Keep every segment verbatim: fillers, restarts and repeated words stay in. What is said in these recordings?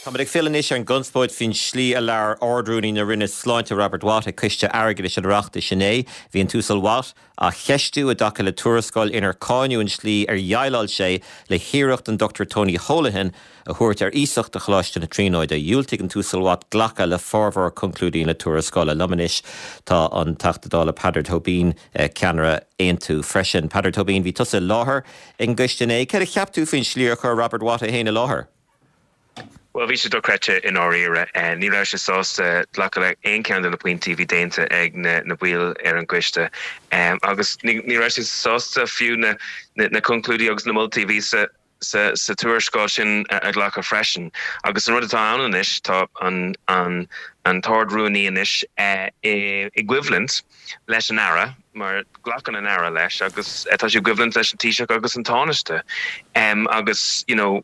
Tá ag finis an gunspóid fin slí a lear ordrúní na rinne sláinte Robert Watt a cuiste airgad is an reachta sinné, hí an túsal Watt a cheistú a daca le tuarascáil inar cáinú an slí ar dhealáil sé le hiireacht an Doctor Tony Holohan a thuirt ar ísacht a chláiste na tríóide. Dúiltigh an túsal Watt ghlacha le fárbhar conclúdaí le tuarascáil a Lamanis tá an tachtadála Peadar Tóibín ceanara aontu freisin. Peadar Tóibín hí tusa láthair in gcuistené. Cead a cheaptú fin slí chu Robert Watt a héana láthair? Well, vi sé do crete in áíre en ní ra se sásta ghlacha le ein cean na pointí hí déinte ag na na bhuiil ar an gcuiste. Um, agus ní ra se sásta fiú na na, na conclúdí agus na multi ví sa sa sa tuairscáil sin a ghlacha freisin. Agus an rud atá ann inis tá an an an tard ruúní inis uh, equivalent leis an ara, mar ghlachan an ara leis agus tá sé equivalent leis an tíiseach agus an tánaiste. Um, agus, you know,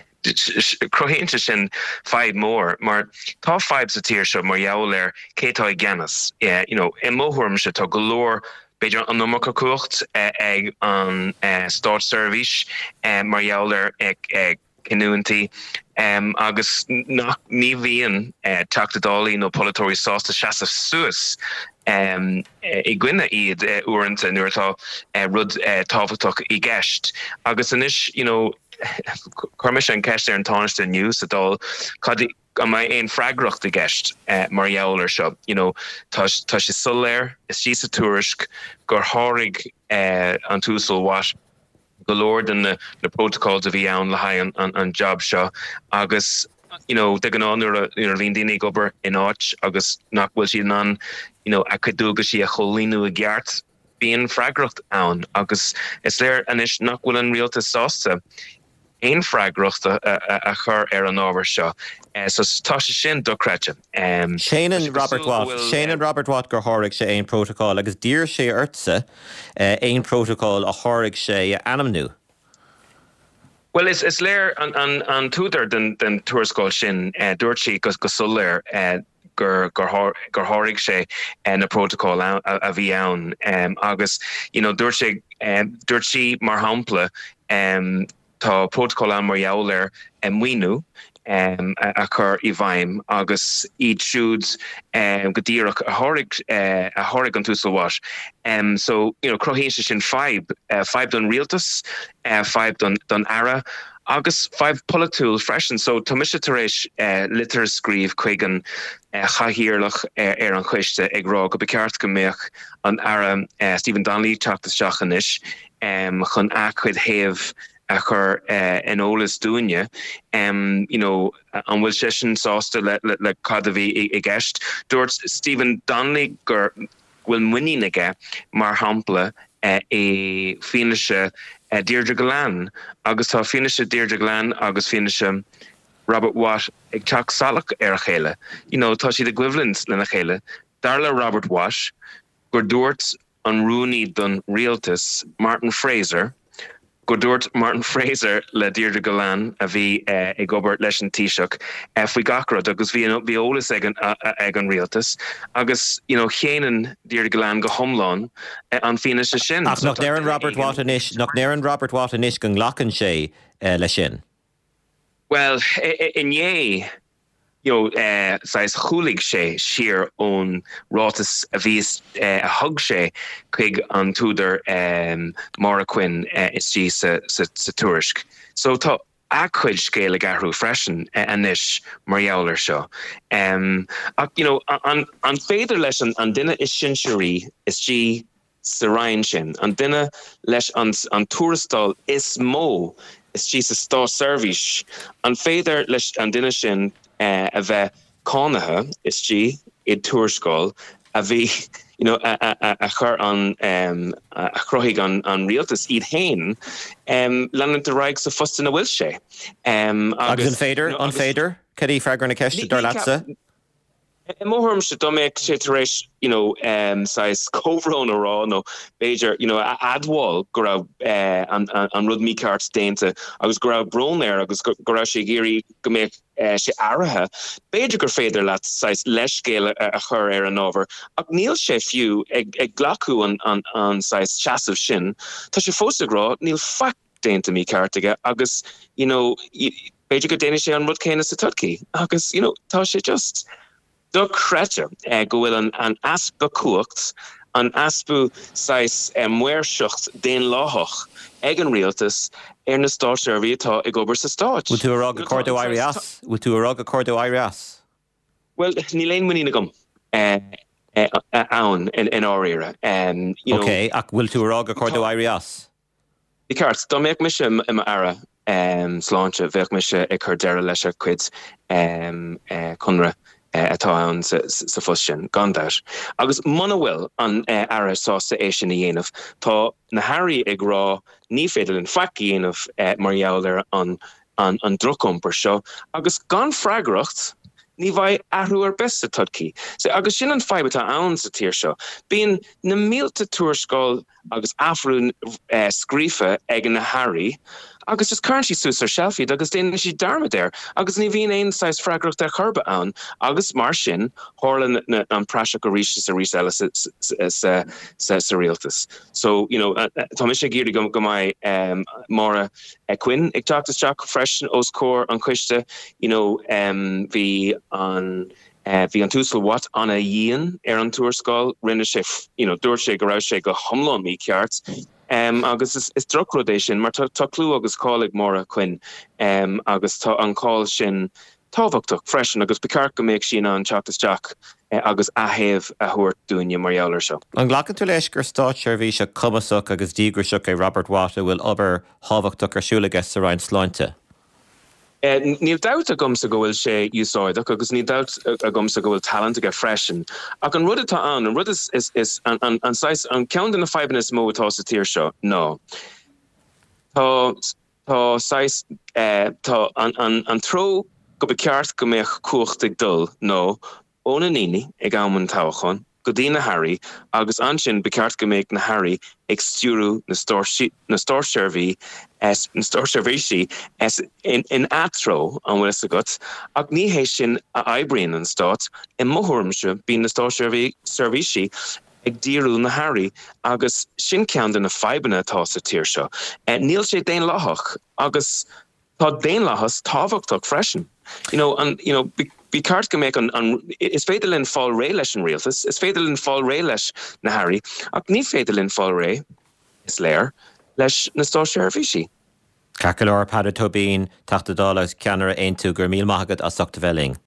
crohéinte sin five mór, mar tá five sa tíir seo mar jaall ar cétá genas. Yeah, you know, in móthúm se tá golóir beidir an nómacha cuacht ag an Stát Service mar jaall ar ag Inuanti um, agus nach ní bhíon uh, tactadálaí nó polytóirí sásta seasamh suas um, i gcuine iad uh, uaireanta nuair atá uh, rud uh, tábhachtach i gceist. Agus inis, you know, chuirmis an ceist ar an tánaiste nniu sa dul cad am I ein fragracht de gest uh, mar jaall ar seo. You know, tá tá sé soléir is sí sa tuairisc gur hárig uh, an túsal Watt golóir den na, na protocols a bhí ann le haid an, an, an job seo agus, you know, de gan an ar líon daoine gobar in áit agus nach bhfuil siad an, you know, a cadúga si a cholínú a gceart bíon fragracht ann agus is léir anis nach bhfuil an rialta sásta ein fragracht a, a, a chur ar an ábhar seo. Uh, so tá sé sin do crete. Um, Shannon Robert Watt, will, Shannon uh, Robert Watt gur háirigh sé ein protocol agus dír sé urtsa uh, ein protocol a háirigh sé anamnú. Well, is is léir an an an túidir den den tuairscáil sin uh, dúirt sí gus go soléir uh, gur gur gur háirigh sé uh, na protocol a, a bhí ann um, agus, you know, dúirt sé um, dúirt sí mar hampla um, tá protocol an mar jaall ar um, muoinú um, a, a chur i bhaim agus iad siúd um, go díreach a háirigh uh, a háirigh an túsal Watt. Um, so, you know, crohéise sin five, uh, five don rialtas, uh, five don don ara, agus five polytool freisin. So tá mis tar éis uh, litter scríb chuig an uh, chahiarlach uh, ar an chuiste ag rá go beceart go méach an ara uh, Stephen Donnelly teachtas seachanis um, chun acuid héamh a chur uh, in ólas dúine, um, you know, an bhfuil sé sin sásta le, le, le cad a bhí i, i gceist. Dúirt Stephen Donnelly gur bhfuil muine aige mar hampla uh, i fianaise uh, Deirdre Glan, agus tá fianaise Deirdre Glan agus fianaise Robert Watt ag teach salach ar a chéile. You know, tá siad equivalent lena chéile. Darla Robert Watt gur dúirt an rúní don rialtas Martin Fraser, go dúirt Martin Fraser le Deirdre Glan a bhí uh, ag obair leis an tíiseach uh, faoi gacrad agus bhí bhí ólas ag an, uh, ag an rialtas agus, you know, chéanaan Deirdre Glan go thomláin uh, an fianaise sin. Ach, nach néireann Robert Watt inis, nach néireann Robert Watt inis go nglachan sé uh, le sin? Well, inné, you know, uh, sais chulig sé siar ón rátas a bhís uh, a hug sé chuig an túidir um, mar quin uh, is tí sa, sa, sa tuairisc. So tá acuid scéala garú freisin uh, anis mar jaall ar seo. Um, ach, you know, an, an féidir leis an, an duine is sin siúrí is tí sa rain sin. An duine leis an, an tuarastáil is mó is tí sa Stát Service. An féidir leis an duine sin Uh, a bheith cánathe is tí iad tuairscáil a bhí, you know, a, a, a chur an um, a chroigh an, an rialtas iad hain um, leanann de raig sa fustan na bhfuil sé. Um, agus an féidir, an féidir, cadí freagar na ceiste dar latsa? Móthúm se doméid sé tar éis, you know, um, sais cóhrón ará nó Beiidir, you know, adháil go raibh uh, an, an, an rud míceart déanta agus go raibh brón air agus go raibh sé géirí go méid uh, sé áirithe. Beiidir gur féidir leat sais leis scéile a, a chur ar an ábhar. Ach níl sé fiú ag, ag ghlacú an, an, an sais seasamh sin. Tá sé fósta grá níl fac déanta míceart aige agus, you know, beidir go déine sé an rud céine sa tudci. Agus, you know, tá sé just do crete uh, go bhfuil an, an aspa cuacht, an aspu sais um, muirseacht déin láthach ag an rialtas ar na stáisiirmhí atá ag obair sa stáit. Bhfuil tú a rag a cordó éirí as? Bhfuil tú a rag a cordó éirí as? Well, ní léon muína gom uh, uh, uh, ann in, in áíire. Um, OK, ach bhfuil tú a rag a cordó éirí as? Bhí ceart, dá méid me sem im ara um, sláinte, bheith me se ag chu deire leis a cuid um, uh, conra uh, atá ann sa, sa fus sin, gandáir. Agus mana bhfuil an uh, ara sásta é sin na dhéanamh, tá na Harry ag rá ní féidir an faci dhéanamh uh, mar jaall an, an, an drochomper seo, agus gan freigracht ní bhaid ahrú ar best sa tudci. So, agus sin an faibe tá ann sa tír seo. Bíon na mílta tuairscáil agus afrún uh, scrífa ag na Harry, agus just currently sús ar shelfiad, agus déanana si darma there, agus ní bhíon aon sais freigracht ar churba ann, agus mar sin, hála na an praise go ríis sa rís eile sa rialtas. So, you know, uh, tá mis sé géirí go go mai um, mára uh, Quinn, ag teachtas Jack freisin os cór an cuiste, you know, um, bhí an Uh, bhí an túsal wat an a dhéan ar an tuairscáil rinne sé, you know, dúir sé go raibh sé go thomlán mí ceart. Um, agus is, is drogrodéis sin, mar tá clú agus cálig móra Quinn, um, agus tá an cáil sin táhachtach freisin, agus becar go méid sin an teachtas Jack uh, agus ahéamh a thuairt dúine mar jaall seo. An ghlacan tú leis gur stáitseirmhí se cumasach agus dígur seach é Robert Water bhfuil obair táhachtach ar siúlagas sa rainn sláinte. Uh, níl doubt a gomsa go bhfuil sé úsáideach, agus níl doubt a gomsa go bhfuil talent a go freisin. Ach an rud atá an, an rud is, is, is an, an, an, sais, an ceann na faiban is mó atá sa tír seo, no. Tá, tá sais, uh, tá an, an, an tro go be ceart go méach cuacht ag dul, no, óna níní ag amman táchán, go dtí na Harry, agus an sin be ceart go méach na Harry ag stúrú na stáisiirmhí as na stáisiirmhí as in, in atro an bhfuil a gut, ach ní hééis sin a eibríonn an stát i mthúirmse bí na stáisiirmhí ag díriú na Harry, agus sin ceann na faibanna atá sa tír seo. Níl sé déon láthach, agus tá déon láthas tábhachtach freisin. You know, and you know, be, be cart go make on, on is féidir in fall ré leis an rialtas, is féidir in fall ré leis na Harry, ach ní féidir in fall ré is léir leis na stáisiirmhí. Cacail or Padda Tobin, Tachta Dálas, Ceanara Aintú, gur míl maithagad a Socta Velling.